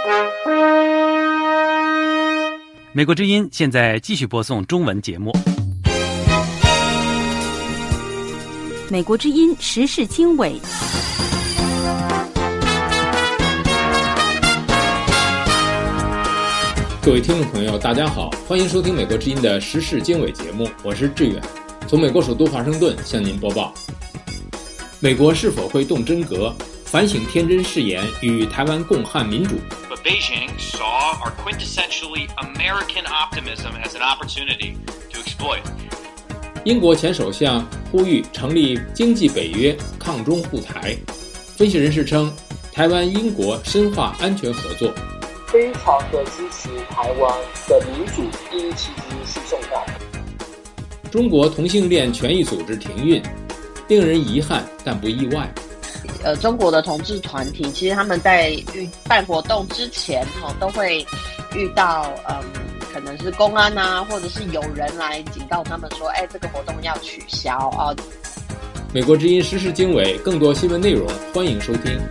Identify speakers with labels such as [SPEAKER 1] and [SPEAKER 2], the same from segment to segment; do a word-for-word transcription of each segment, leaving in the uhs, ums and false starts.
[SPEAKER 1] 美国之音现在继续播送中文节目。
[SPEAKER 2] 美国之音时事经纬，
[SPEAKER 3] 各位听众朋友大家好，欢迎收听美国之音的时事经纬节目，我是志远，从美国首都华盛顿向您播报。美国是否会动真格，反省天真誓言与台湾共汉民主。
[SPEAKER 4] But Beijing saw our quintessentially American optimism as an opportunity to exploit.
[SPEAKER 3] 英国前首相呼吁成立经济北约，抗中护台。分析人士称，台湾英国深化安全合作。
[SPEAKER 5] 非常的支持台湾的民主，因为其实是重大的。
[SPEAKER 3] 中国同性恋权益组织停运，令人遗憾但不意外。
[SPEAKER 6] 呃，中国的同志团体其实他们在遇办活动之前，哦，都会遇到嗯，可能是公安啊，或者是有人来警告他们说，哎，这个活动要取消啊。
[SPEAKER 3] 美国之音时事经纬，更多新闻内容，欢迎收听。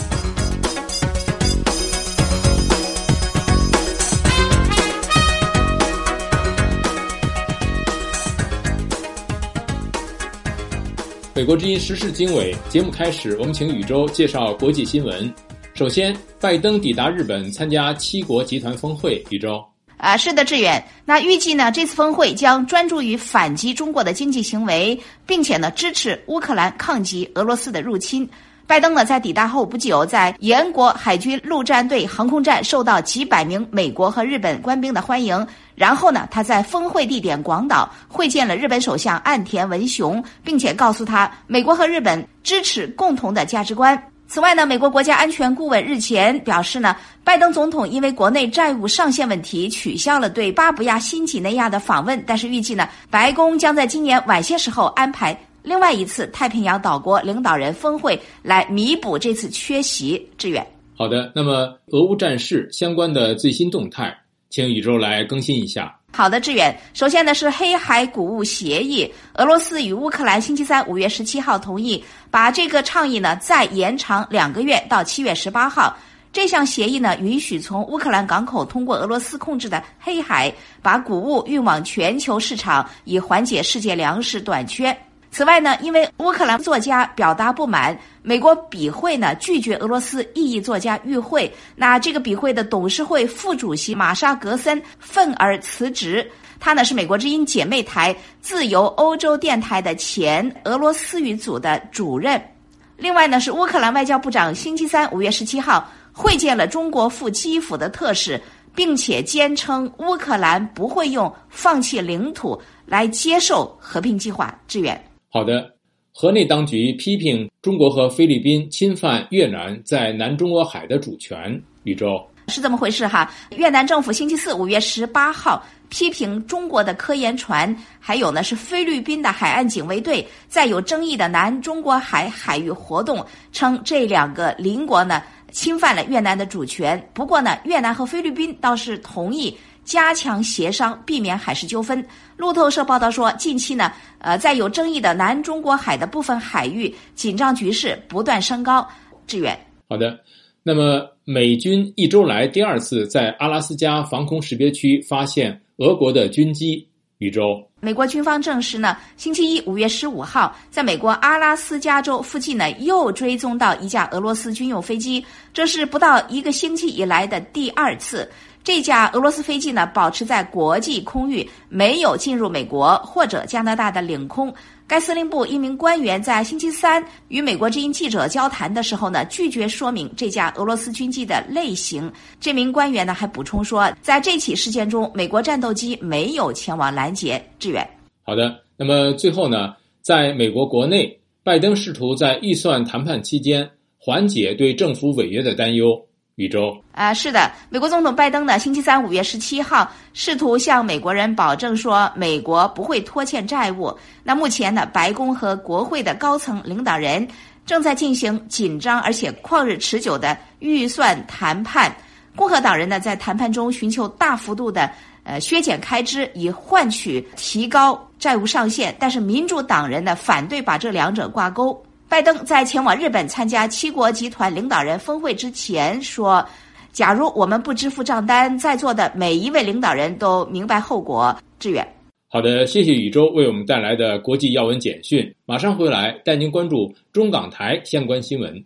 [SPEAKER 3] 美国之音时事经纬节目开始，我们请宇宙介绍国际新闻。首先，拜登抵达日本参加七国集团峰会。宇宙
[SPEAKER 7] 啊，是的，志远。那预计呢，这次峰会将专注于反击中国的经济行为，并且呢，支持乌克兰抗击俄罗斯的入侵。拜登呢，在抵达后不久，在延国海军陆战队航空站受到几百名美国和日本官兵的欢迎。然后呢，他在峰会地点广岛会见了日本首相岸田文雄，并且告诉他，美国和日本支持共同的价值观。此外呢，美国国家安全顾问日前表示呢，拜登总统因为国内债务上限问题取消了对巴布亚新几内亚的访问，但是预计呢，白宫将在今年晚些时候安排另外一次太平洋岛国领导人峰会来弥补这次缺席。志远，
[SPEAKER 3] 好的，那么俄乌战事相关的最新动态，请宇宙来更新一下。
[SPEAKER 7] 好的，志远。首先呢是黑海谷物协议，俄罗斯与乌克兰星期三五月十七号同意把这个倡议呢再延长两个月到七月十八号。这项协议呢允许从乌克兰港口通过俄罗斯控制的黑海把谷物运往全球市场，以缓解世界粮食短缺。此外呢，因为乌克兰作家表达不满，美国笔会呢拒绝俄罗斯异议作家与会，那这个笔会的董事会副主席玛莎格森愤而辞职。他呢是美国之音姐妹台自由欧洲电台的前俄罗斯语组的主任。另外呢，是乌克兰外交部长星期三五月十七号会见了中国赴基辅的特使，并且坚称乌克兰不会用放弃领土来接受和平计划。志远，
[SPEAKER 3] 好的，河内当局批评中国和菲律宾侵犯越南在南中国海的主权。宇宙
[SPEAKER 7] 是这么回事哈。越南政府星期四五月十八号批评中国的科研船，还有呢是菲律宾的海岸警卫队在有争议的南中国海海域活动，称这两个邻国呢侵犯了越南的主权。不过呢，越南和菲律宾倒是同意加强协商，避免海事纠纷。路透社报道说，近期呢，呃，在有争议的南中国海的部分海域，紧张局势不断升高。志远，
[SPEAKER 3] 好的。那么，美军一周来第二次在阿拉斯加防空识别区发现俄国的军机。宇宙，
[SPEAKER 7] 美国军方证实呢，星期一五月十五号，在美国阿拉斯加州附近呢，又追踪到一架俄罗斯军用飞机，这是不到一个星期以来的第二次。这架俄罗斯飞机呢，保持在国际空域，没有进入美国或者加拿大的领空。该司令部一名官员在星期三与美国之音记者交谈的时候呢，拒绝说明这架俄罗斯军机的类型。这名官员呢还补充说，在这起事件中，美国战斗机没有前往拦截。志远，
[SPEAKER 3] 好的。那么最后呢，在美国国内，拜登试图在预算谈判期间缓解对政府违约的担忧。宇宙
[SPEAKER 7] 啊，是的，美国总统拜登呢，星期三五月十七号试图向美国人保证说，美国不会拖欠债务。那目前呢，白宫和国会的高层领导人正在进行紧张而且旷日持久的预算谈判。共和党人呢，在谈判中寻求大幅度的呃削减开支，以换取提高债务上限，但是民主党人呢，反对把这两者挂钩。拜登在前往日本参加七国集团领导人峰会之前说， 假如我们不支付账单，在座的每一位领导人都明白后果。志远。
[SPEAKER 3] 好的，谢谢宇宙为我们带来的国际要闻简讯。马上回来带您关注中港台相关新闻。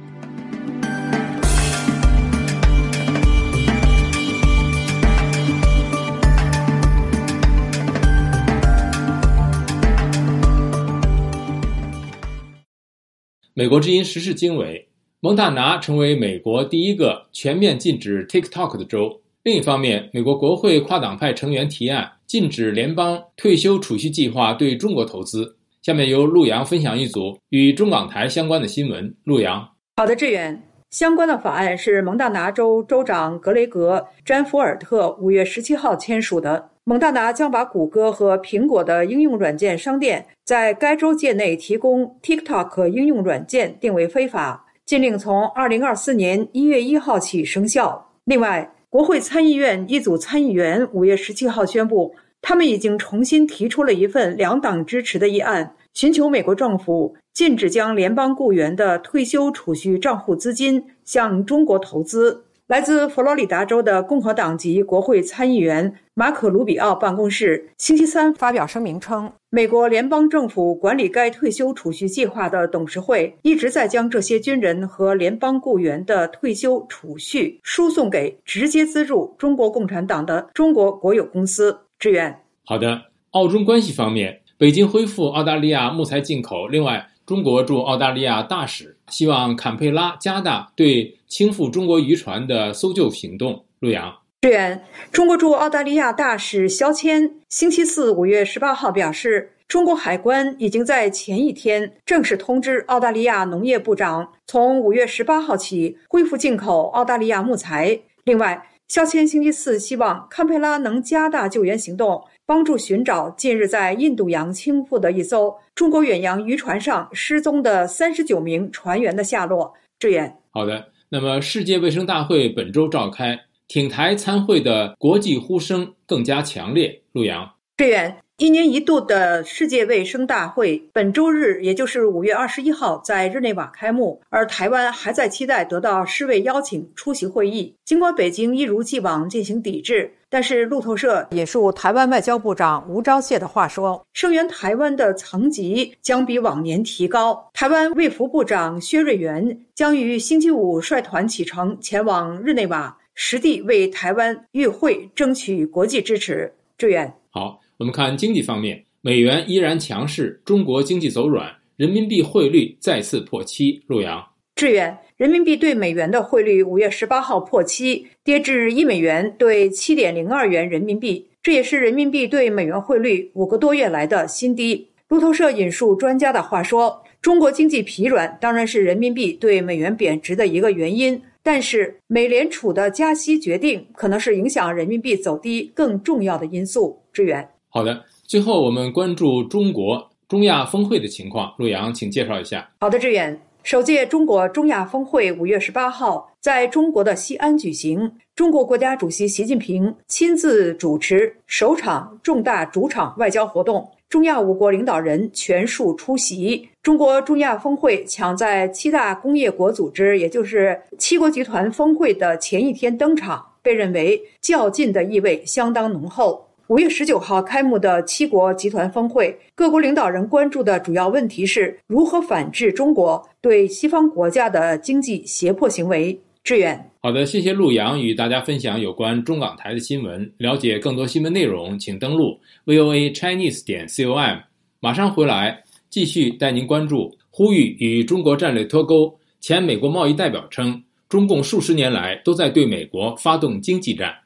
[SPEAKER 3] 美国之音时事经纬，蒙大拿成为美国第一个全面禁止 TikTok 的州。另一方面，美国国会跨党派成员提案禁止联邦退休储蓄计划对中国投资。下面由陆洋分享一组与中港台相关的新闻。陆洋。
[SPEAKER 8] 好的，志远。相关的法案是蒙大拿州州长格雷格·詹福尔特五月十七号签署的。蒙大拿将把谷歌和苹果的应用软件商店在该州界内提供 TikTok 应用软件定为非法，禁令从二零二四年一月一号起生效。另外，国会参议院一组参议员五月十七号宣布，他们已经重新提出了一份两党支持的议案，寻求美国政府禁止将联邦雇员的退休储蓄账户资金向中国投资。来自佛罗里达州的共和党籍国会参议员马可·卢比奥办公室星期三发表声明称，美国联邦政府管理该退休储蓄计划的董事会一直在将这些军人和联邦雇员的退休储蓄输送给直接资助中国共产党的中国国有公司。志远。
[SPEAKER 3] 好的，澳中关系方面，北京恢复澳大利亚木材进口。另外，中国驻澳大利亚大使希望坎佩拉加大对倾覆中国渔船的搜救行动。陆洋。
[SPEAKER 8] 志远。中国驻澳大利亚大使肖谦星期四五月十八号表示，中国海关已经在前一天正式通知澳大利亚农业部长，从五月十八号起恢复进口澳大利亚木材。另外，肖谦星期四希望堪培拉能加大救援行动，帮助寻找近日在印度洋倾覆的一艘中国远洋渔船上失踪的三十九名船员的下落。志远。
[SPEAKER 3] 好的，那么世界卫生大会本周召开，挺台参会的国际呼声更加强烈。陆洋。
[SPEAKER 8] 志远。一年一度的世界卫生大会本周日，也就是五月二十一号在日内瓦开幕，而台湾还在期待得到世卫邀请出席会议。尽管北京一如既往进行抵制，但是路透社引述台湾外交部长吴钊燮的话说，声援台湾的层级将比往年提高。台湾卫福部长薛瑞元将于星期五率团启程前往日内瓦，实地为台湾与会争取国际支持。志远。
[SPEAKER 3] 好，我们看经济方面，美元依然强势，中国经济走软，人民币汇率再次破七。陆洋。
[SPEAKER 8] 志远。人民币对美元的汇率五月十八号破七，跌至一美元兑七点零二元人民币，这也是人民币对美元汇率五个多月来的新低。路透社引述专家的话说，中国经济疲软当然是人民币对美元贬值的一个原因，但是美联储的加息决定可能是影响人民币走低更重要的因素。志远。
[SPEAKER 3] 好的，最后我们关注中国中亚峰会的情况。陆洋，请介绍一下。
[SPEAKER 8] 好的，志远。首届中国中亚峰会五月十八号在中国的西安举行，中国国家主席习近平亲自主持首场重大主场外交活动，中亚五国领导人全数出席。中国中亚峰会抢在七大工业国组织，也就是七国集团峰会的前一天登场，被认为较劲的意味相当浓厚。五月十九号开幕的七国集团峰会，各国领导人关注的主要问题是如何反制中国对西方国家的经济胁迫行为。志远。
[SPEAKER 3] 好的，谢谢陆洋与大家分享有关中港台的新闻。了解更多新闻内容，请登录 V O A Chinese 点 com。马上回来继续带您关注呼吁与中国战略脱钩。前美国贸易代表称，中共数十年来都在对美国发动经济战。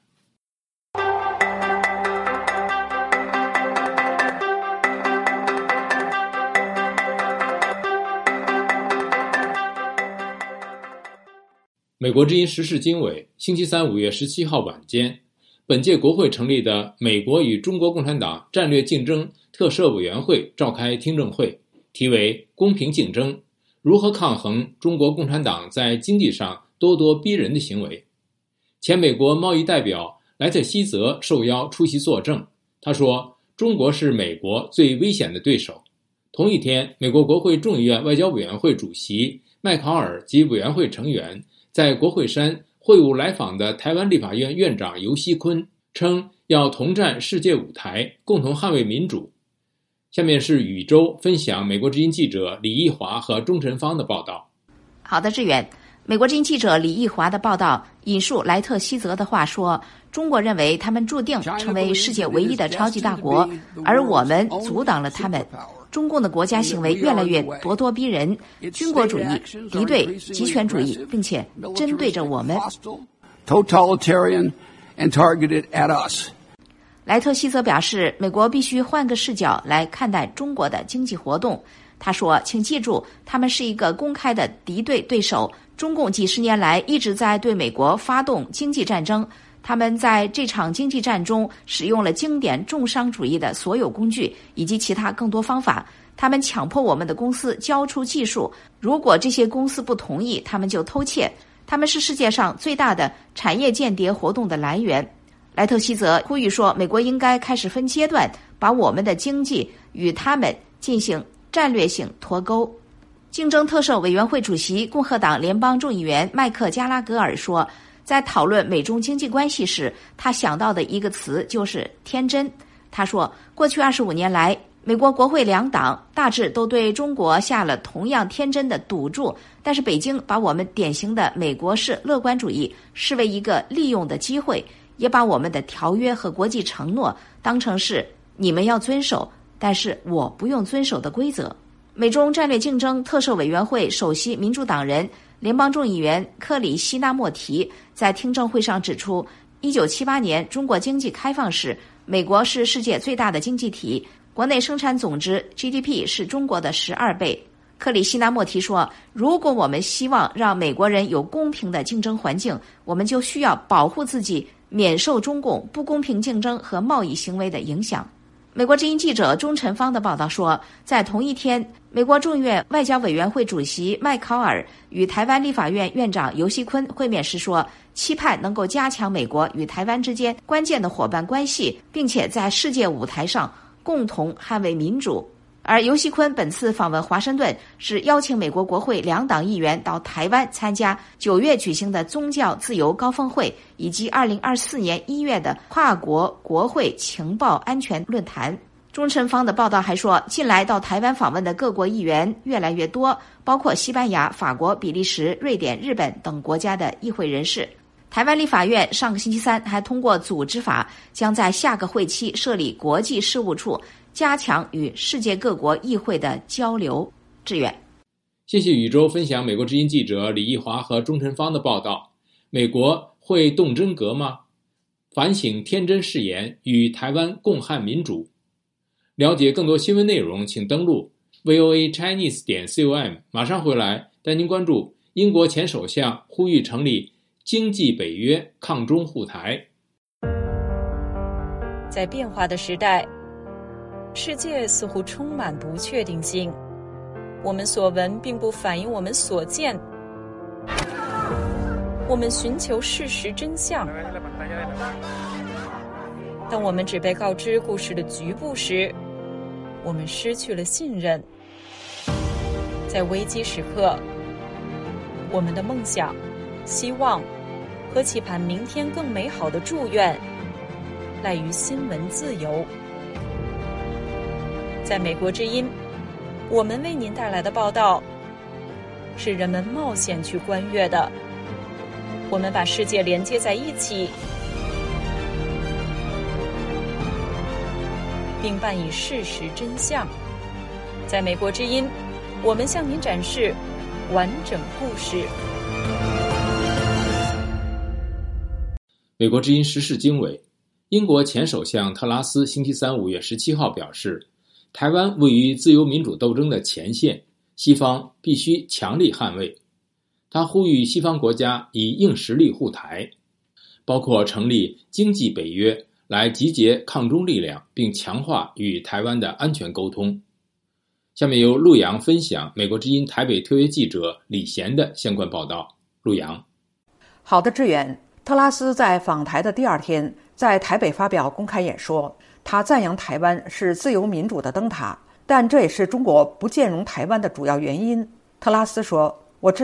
[SPEAKER 3] 美国之音时事经纬，星期三五月十七号晚间，本届国会成立的美国与中国共产党战略竞争特设委员会召开听证会，题为“公平竞争：如何抗衡中国共产党在经济上咄咄逼人的行为”。前美国贸易代表莱特希泽受邀出席作证，他说：“中国是美国最危险的对手。”同一天，美国国会众议院外交委员会主席麦考尔及委员会成员在国会山会晤来访的台湾立法院院长游锡堃称要同站世界舞台，共同捍卫民主。下面是宇宙分享美国之音记者李义华和钟晨芳的报道。
[SPEAKER 7] 好的，志远。美国之音记者李义华的报道引述莱特希泽的话说，中国认为他们注定成为世界唯一的超级大国，而我们阻挡了他们。中共的国家行为越来越咄咄逼人，军国主义、敌对、极权主义，并且针对着我们。
[SPEAKER 9] Totalitarian and targeted at us.
[SPEAKER 7] 莱特希泽表示，美国必须换个视角来看待中国的经济活动。他说，请记住，他们是一个公开的敌对对手。中共几十年来一直在对美国发动经济战争，他们在这场经济战中使用了经典重商主义的所有工具以及其他更多方法。他们强迫我们的公司交出技术，如果这些公司不同意，他们就偷窃。他们是世界上最大的产业间谍活动的来源。莱特希泽呼吁说，美国应该开始分阶段把我们的经济与他们进行战略性脱钩。竞争特赦委员会主席共和党联邦众议员麦克加拉格尔说，在讨论美中经济关系时，他想到的一个词就是天真。他说，过去二十五年来，美国国会两党大致都对中国下了同样天真的赌注，但是北京把我们典型的美国式乐观主义视为一个利用的机会，也把我们的条约和国际承诺当成是你们要遵守，但是我不用遵守的规则。美中战略竞争特赦委员会首席民主党人联邦众议员克里希那莫提在听证会上指出，一九七八年中国经济开放时，美国是世界最大的经济体，国内生产总值 G D P 是中国的十二倍。克里希那莫提说，如果我们希望让美国人有公平的竞争环境，我们就需要保护自己免受中共不公平竞争和贸易行为的影响。美国之音记者钟晨芳的报道说，在同一天，美国众院外交委员会主席麦考尔与台湾立法院院长游锡堃会面时说，期盼能够加强美国与台湾之间关键的伙伴关系，并且在世界舞台上共同捍卫民主。而游锡堃本次访问华盛顿是邀请美国国会两党议员到台湾参加九月举行的宗教自由高峰会，以及二零二四年一月的跨国国会情报安全论坛。钟晨芳的报道还说，近来到台湾访问的各国议员越来越多，包括西班牙、法国、比利时、瑞典、日本等国家的议会人士。台湾立法院上个星期三还通过组织法，将在下个会期设立国际事务处，加强与世界各国议会的交流。志远，
[SPEAKER 3] 谢谢宇宙分享美国之音记者李义华和钟晨芳的报道。美国会动真格吗？反省天真誓言，与台湾共捍民主。了解更多新闻内容，请登录 V O A Chinese 点 com。马上回来带您关注英国前首相呼吁成立经济北约，抗中护台。
[SPEAKER 10] 在变化的时代，世界似乎充满不确定性，我们所闻并不反映我们所见，我们寻求事实真相。当我们只被告知故事的局部时，我们失去了信任。在危机时刻，我们的梦想、希望和期盼明天更美好的祝愿赖于新闻自由。在美国之音，我们为您带来的报道是人们冒险去观阅的。我们把世界连接在一起，并伴以事实真相。在美国之音，我们向您展示完整故事。
[SPEAKER 3] 美国之音时事经纬，英国前首相特拉斯星期三五月十七号表示，台湾位于自由民主斗争的前线，西方必须强力捍卫。他呼吁西方国家以硬实力护台，包括成立经济北约来集结抗中力量，并强化与台湾的安全沟通。下面由陆阳分享美国之音台北特约记者李贤的相关报道。陆阳，
[SPEAKER 8] 好的，志远。特拉斯在访台的第二天，在台北发表公开演说，他赞扬台湾是自由民主的灯塔，但这也是中国不兼容台湾的主要原因。特拉斯说，我知道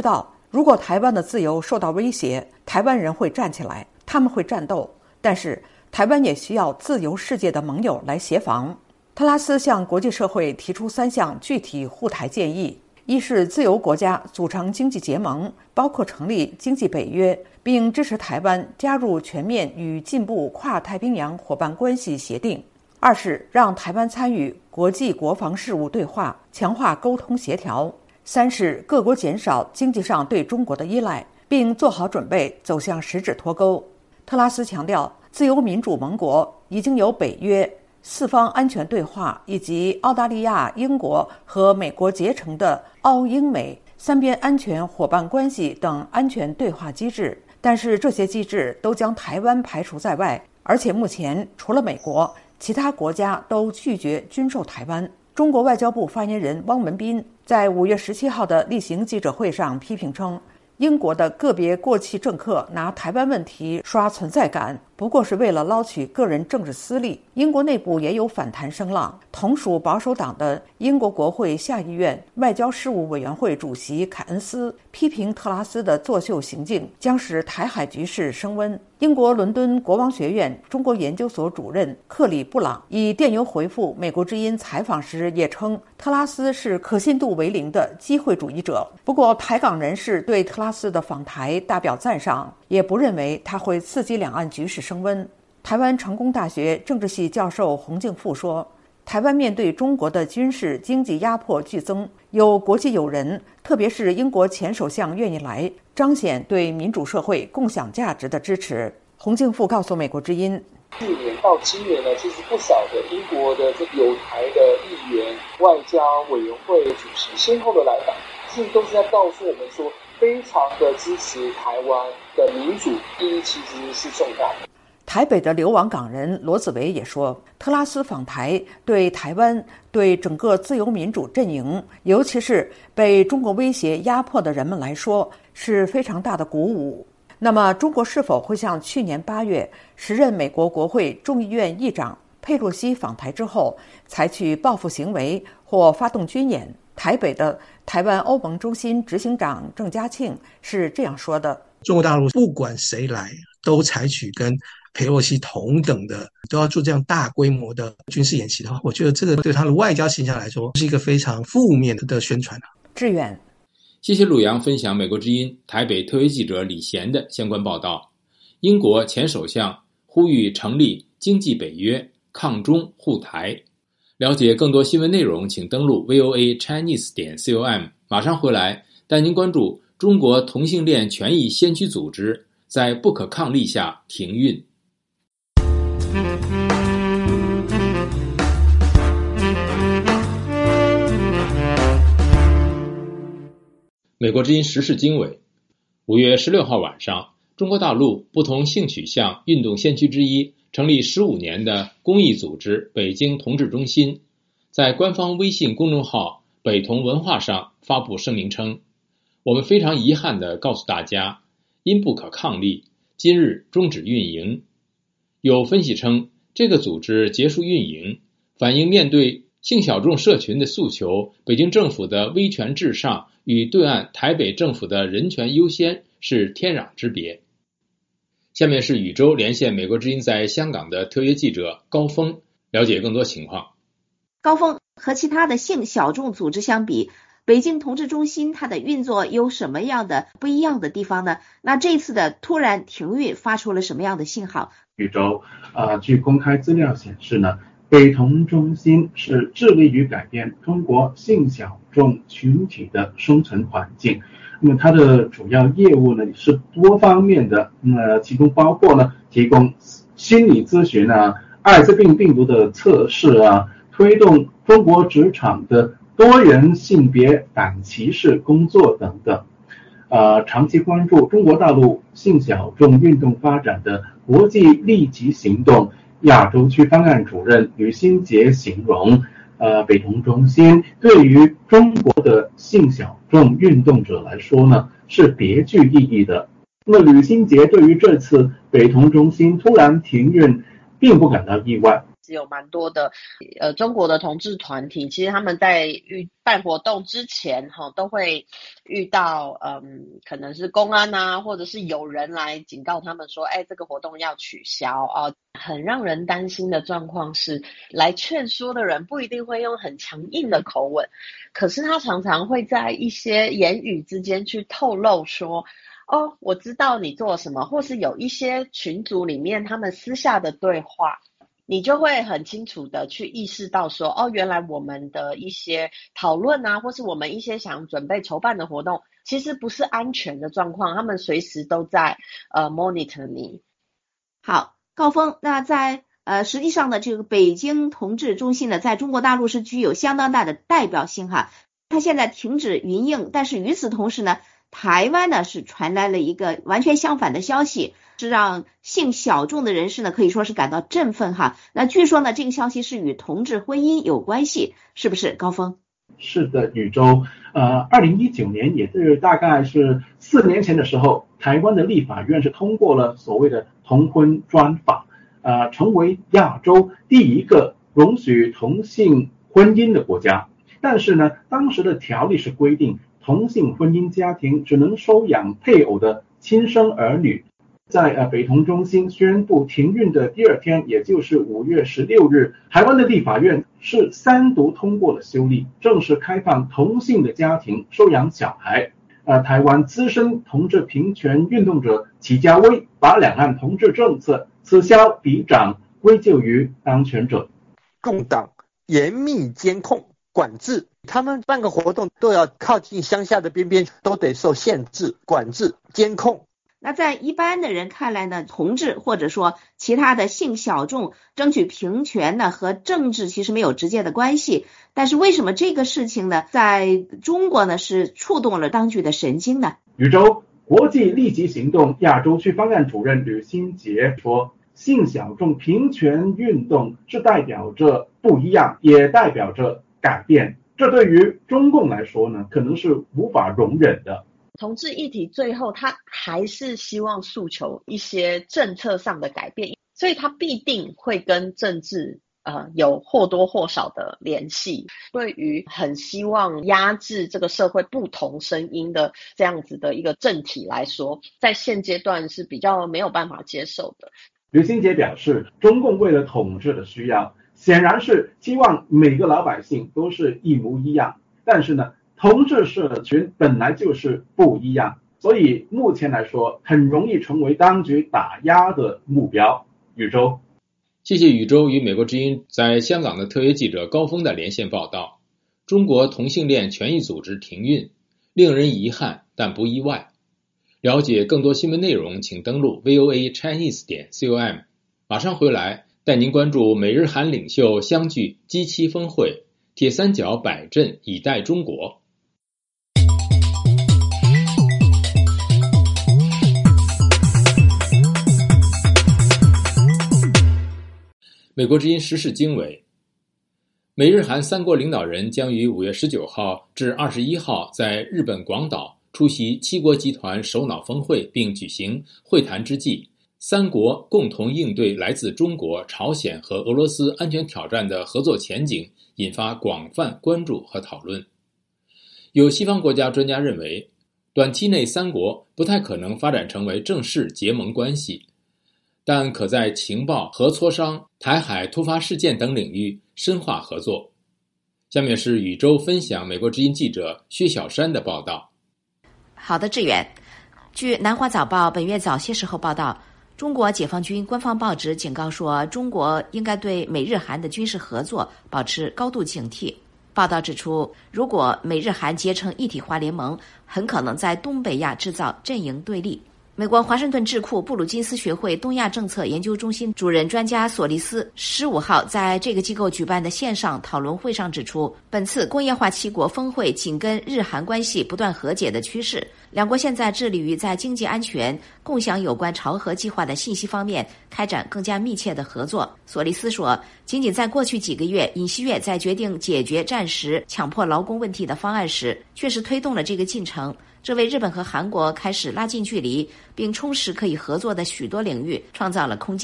[SPEAKER 8] 如果台湾的自由受到威胁，台湾人会站起来，他们会战斗，但是台湾也需要自由世界的盟友来协防。特拉斯向国际社会提出三项具体护台建议：一是自由国家组成经济结盟，包括成立经济北约，并支持台湾加入全面与进步跨太平洋伙伴关系协定；二是让台湾参与国际国防事务对话，强化沟通协调；三是各国减少经济上对中国的依赖，并做好准备走向实质脱钩。特拉斯强调，自由民主盟国已经有北约、四方安全对话以及澳大利亚、英国和美国结成的澳英美三边安全伙伴关系等安全对话机制，但是这些机制都将台湾排除在外，而且目前除了美国，其他国家都拒绝军售台湾。中国外交部发言人汪文斌在五月十七号的例行记者会上批评称，英国的个别过气政客拿台湾问题刷存在感，不过是为了捞取个人政治私利。英国内部也有反弹声浪，同属保守党的英国国会下议院外交事务委员会主席凯恩斯批评特拉斯的作秀行径将使台海局势升温。英国伦敦国王学院中国研究所主任克里布朗以电邮回复美国之音采访时也称，特拉斯是可信度为零的机会主义者。不过台港人士对特拉斯的访台大表赞赏，也不认为他会刺激两岸局势升温。台湾成功大学政治系教授洪敬富说，台湾面对中国的军事经济压迫剧增，有国际友人，特别是英国前首相愿意来，彰显对民主社会共享价值的支持。洪敬富告诉美国之音，
[SPEAKER 5] 去年到今年呢，其实不少的英国的这友台的议员、外交委员会主席先后的来访，其实都是在告诉我们说，非常的支持台湾的民主，第一其实是重大的。
[SPEAKER 8] 台北的流亡港人罗子维也说，特拉斯访台对台湾、对整个自由民主阵营，尤其是被中国威胁压迫的人们来说，是非常大的鼓舞。那么，中国是否会像去年八月时任美国国会众议院议长佩洛西访台之后，采取报复行为或发动军演？台北的台湾欧盟中心执行长郑家庆是这样说的：
[SPEAKER 11] 中国大陆不管谁来，都采取跟佩洛西同等的，都要做这样大规模的军事演习的话，我觉得这个对他的外交形象来说是一个非常负面的宣传。
[SPEAKER 8] 志远，
[SPEAKER 3] 谢谢陆阳分享美国之音台北特约记者李贤的相关报道。英国前首相呼吁成立经济北约，抗中护台。了解更多新闻内容，请登录 V O A Chinese 点 com。马上回来带您关注中国同性恋权益先驱组织在不可抗力下停运。美国之音时事经纬，五月十六号晚上，中国大陆不同性取向运动先驱之一、成立十五年的公益组织北京同志中心，在官方微信公众号北同文化上发布声明称，我们非常遗憾地告诉大家，因不可抗力，今日终止运营。有分析称，这个组织结束运营，反映面对性小众社群的诉求，北京政府的威权至上与对岸台北政府的人权优先是天壤之别。下面是宇宙连线美国之音在香港的特约记者高峰，了解更多情况。
[SPEAKER 7] 高峰，和其他的性小众组织相比，北京同志中心它的运作有什么样的不一样的地方呢？那这次的突然停运发出了什么样的信号？
[SPEAKER 12] 宇宙，呃，据公开资料显示呢，北同中心是致力于改变中国性小众群体的生存环境。那么它的主要业务呢是多方面的，呃，其中包括呢提供心理咨询啊、艾滋病病毒的测试啊，推动中国职场的多元性别反歧视工作等等。呃，长期关注中国大陆性小众运动发展的国际立即行动亚洲区方案主任吕新杰形容，呃，北同中心对于中国的性小众运动者来说呢，是别具意义的。那么吕新杰对于这次北同中心突然停运并不感到意外。
[SPEAKER 6] 实有蛮多的呃中国的同志团体，其实他们在遇办活动之前哈、哦，都会遇到嗯可能是公安啊，或者是有人来警告他们说，哎，这个活动要取消哦。很让人担心的状况是，来劝说的人不一定会用很强硬的口吻，可是他常常会在一些言语之间去透露说，哦，我知道你做什么，或是有一些群组里面他们私下的对话，你就会很清楚的去意识到说，哦，原来我们的一些讨论啊，或是我们一些想准备筹办的活动，其实不是安全的状况，他们随时都在呃 monitor 你。
[SPEAKER 7] 好，高峰，那在呃实际上呢，这个北京同志中心呢，在中国大陆是具有相当大的代表性哈。它现在停止营运，但是与此同时呢，台湾呢是传来了一个完全相反的消息，是让性小众的人士呢可以说是感到振奋哈。那据说呢，这个消息是与同志婚姻有关系，是不是高峰？
[SPEAKER 12] 是的，宇宙。呃，二零一九年，也就是大概是四年前的时候，台湾的立法院是通过了所谓的同婚专法，呃，成为亚洲第一个容许同性婚姻的国家。但是呢，当时的条例是规定，同性婚姻家庭只能收养配偶的亲生儿女。在呃北同中心宣布停运的第二天，也就是五月十六日，台湾的立法院是三读通过了修例，正式开放同性的家庭收养小孩。呃，台湾资深同志平权运动者祁家威把两岸同志政策此消彼长归咎于当权者。
[SPEAKER 13] 共党严密监控管制，他们办个活动都要靠近乡下的边边，都得受限制、管制、监控。
[SPEAKER 7] 那在一般的人看来呢，同志或者说其他的性小众争取平权呢，和政治其实没有直接的关系。但是为什么这个事情呢，在中国呢是触动了当局的神经呢？
[SPEAKER 12] 宇宙国际立即行动亚洲区方案主任吕新杰说，性小众平权运动是代表着不一样，也代表着改变。这对于中共来说呢，可能是无法容忍的。
[SPEAKER 6] 同志议题最后他还是希望诉求一些政策上的改变，所以他必定会跟政治呃有或多或少的联系。对于很希望压制这个社会不同声音的这样子的一个政体来说，在现阶段是比较没有办法接受的。
[SPEAKER 12] 吕新杰表示，中共为了统治的需要，显然是希望每个老百姓都是一模一样，但是呢，同志社群本来就是不一样，所以目前来说很容易成为当局打压的目标。宇宙，
[SPEAKER 3] 谢谢宇宙与美国之音在香港的特约记者高峰的连线报道。中国同性恋权益组织停运，令人遗憾但不意外。了解更多新闻内容，请登录 V O A Chinese 点 com。马上回来带您关注美日韩领袖相聚 G 七 峰会，铁三角摆阵以待中国。美国之音时事经纬，美日韩三国领导人将于五月十九号至二十一号在日本广岛出席七国集团首脑峰会，并举行会谈之际，三国共同应对来自中国、朝鲜和俄罗斯安全挑战的合作前景引发广泛关注和讨论。有西方国家专家认为，短期内三国不太可能发展成为正式结盟关系，但可在情报、核磋商、台海突发事件等领域深化合作。下面是宇宙分享美国之音记者薛小山的报道。
[SPEAKER 7] 好的，志远。据南华早报本月早些时候报道，中国解放军官方报纸警告说，中国应该对美日韩的军事合作保持高度警惕。报道指出，如果美日韩结成一体化联盟，很可能在东北亚制造阵营对立。美国华盛顿智库布鲁金斯学会东亚政策研究中心主任专家索利斯十五号在这个机构举办的线上讨论会上指出，本次工业化七国峰会紧跟日韩关系不断和解的趋势，两国现在致力于在经济安全、共享有关朝核计划的信息方面开展更加密切的合作。索利斯说，仅仅在过去几个月，尹锡悦在决定解决战时强迫劳工问题的方案时，确实推动了这个进程。这为日本和韩国开始拉近距离并充实可以合作的许多领域创造了空间。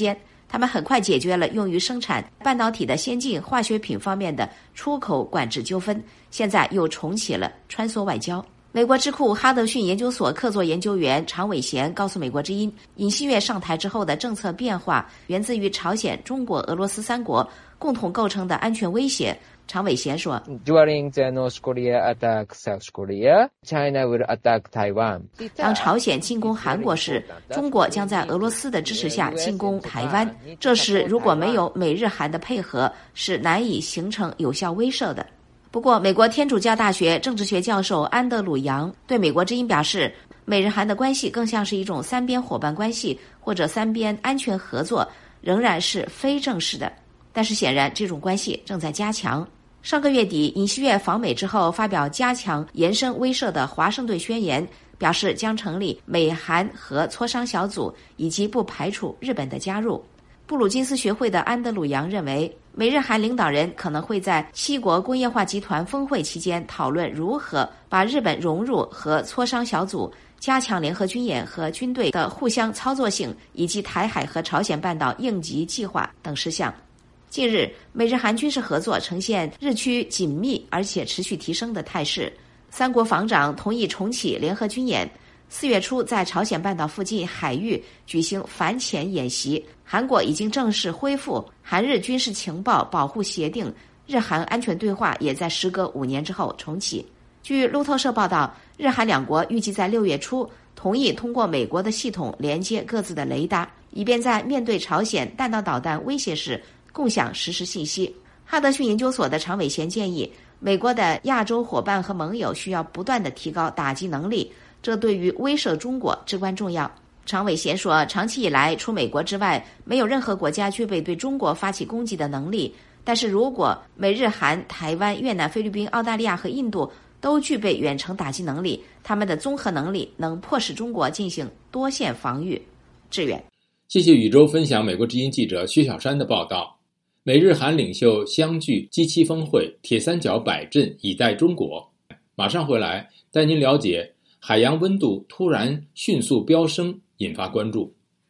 [SPEAKER 7] 他们很快解决了用于生产半导体的先进化学品方面的出口管制纠纷，现在又重启了穿梭外交。美国智库哈德逊研究所客座研究员常伟贤告诉美国之音，尹锡悦上台之后的政策变化源自于朝鲜、中国、俄罗斯三国共同构成的安全威胁。常伟贤说
[SPEAKER 14] During the North Korea attack South Korea, China will attack Taiwan.
[SPEAKER 7] 当朝鲜进攻韩国时，中国将在俄罗斯的支持下进攻台湾。这时如果没有美日韩的配合，是难以形成有效威慑的。不过，美国天主教大学政治学教授安德鲁·杨对美国之音表示，美日韩的关系更像是一种三边伙伴关系或者三边安全合作，仍然是非正式的。但是显然这种关系正在加强。上个月底，尹锡悦访美之后发表加强延伸威慑的华盛顿宣言，表示将成立美韩核磋商小组，以及不排除日本的加入。布鲁金斯学会的安德鲁·杨认为，美日韩领导人可能会在七国工业化集团峰会期间讨论如何把日本融入核磋商小组，加强联合军演和军队的互相操作性，以及台海和朝鲜半岛应急计划等事项。近日，美日韩军事合作呈现日趋紧密而且持续提升的态势。三国防长同意重启联合军演，四月初在朝鲜半岛附近海域举行反潜演习。韩国已经正式恢复韩日军事情报保护协定，日韩安全对话也在时隔五年之后重启。据路透社报道，日韩两国预计在六月初同意通过美国的系统连接各自的雷达，以便在面对朝鲜弹道导弹威胁时共享实时信息。哈德逊研究所的常伟贤建议，美国的亚洲伙伴和盟友需要不断地提高打击能力，这对于威慑中国至关重要。常伟贤说，长期以来，除美国之外，没有任何国家具备对中国发起攻击的能力。但是如果美日韩、台湾、越南、菲律宾、澳大利亚和印度都具备远程打击能力，他们的综合能力能迫使中国进行多线防御。志远，
[SPEAKER 3] 谢谢宇宙分享美国之音记者薛小山的报道。美日韩领袖相聚 G 七 峰会，铁三角摆阵以待中国。马上回来带您了解海洋温度突然迅速飙升，引发关注。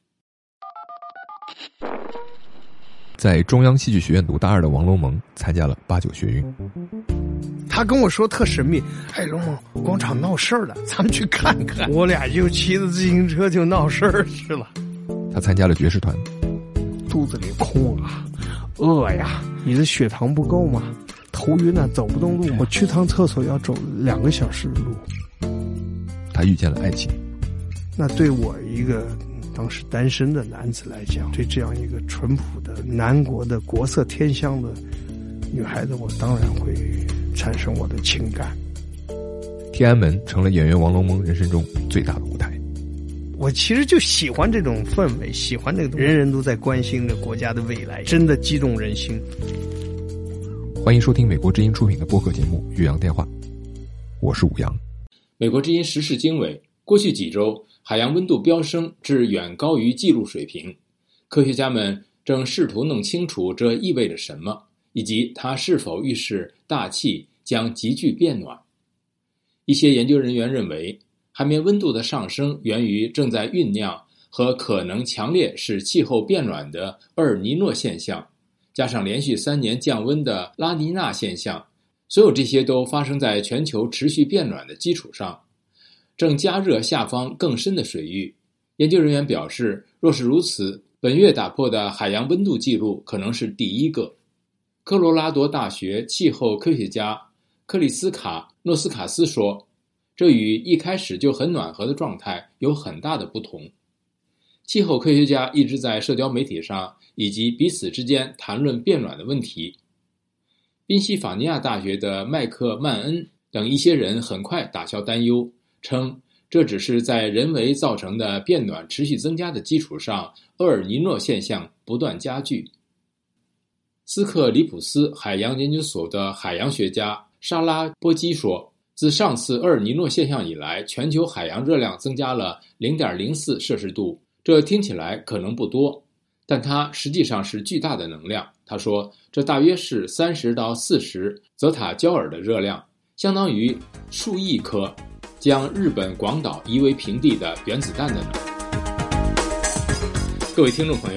[SPEAKER 15] 在中央戏剧学院读大二的王龙蒙参加了八九学运。
[SPEAKER 16] 他跟我说特神秘，哎，龙蒙广场闹事儿了，咱们去看看。我俩就骑着自行车就闹事儿去了。
[SPEAKER 15] 他参加了爵士团。
[SPEAKER 16] 肚子里空啊，饿呀，你的血糖不够吗？头晕啊，走不动路，我去趟厕所要走两个小时的路。
[SPEAKER 15] 他遇见了爱情。
[SPEAKER 16] 那对我一个当时单身的男子来讲，对这样一个淳朴的南国的国色天香的女孩子，我当然会产生我的情感。
[SPEAKER 15] 天安门成了演员王龙蒙人生中最大的舞台。
[SPEAKER 16] 我其实就喜欢这种氛围，喜欢这个人人都在关心的国家的未来，真的激动人心。
[SPEAKER 15] 欢迎收听美国之音出品的播客节目《岳阳电话》，我是武阳。
[SPEAKER 3] 美国之音时事经纬，过去几周海洋温度飙升至远高于纪录水平，科学家们正试图弄清楚这意味着什么，以及它是否预示大气将急剧变暖。一些研究人员认为，海面温度的上升源于正在酝酿和可能强烈使气候变暖的厄尔尼诺现象，加上连续三年降温的拉尼娜现象，所有这些都发生在全球持续变暖的基础上，正加热下方更深的水域。研究人员表示，若是如此，本月打破的海洋温度记录可能是第一个。科罗拉多大学气候科学家克里斯卡诺斯卡斯说，这与一开始就很暖和的状态有很大的不同。气候科学家一直在社交媒体上以及彼此之间谈论变暖的问题。宾夕法尼亚大学的麦克曼恩等一些人很快打消担忧，称这只是在人为造成的变暖持续增加的基础上，厄尔尼诺现象不断加剧。斯克里普斯海洋研究所的海洋学家莎拉波基说，自上次厄尔尼诺现象以来，全球海洋热量增加了 零点零四 摄氏度，这听起来可能不多，但它实际上是巨大的能量。他说，这大约是三十到四十泽塔焦耳的热量，相当于数亿颗将日本广岛夷为平地的原子弹的能。各位听众朋友，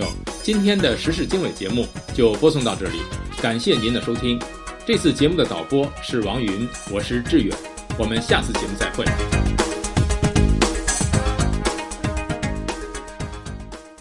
[SPEAKER 3] 今天的时事经纬节目就播送到这里，感谢您的收听。这次节目的导播是王云，我是志远，我们下次节目再会。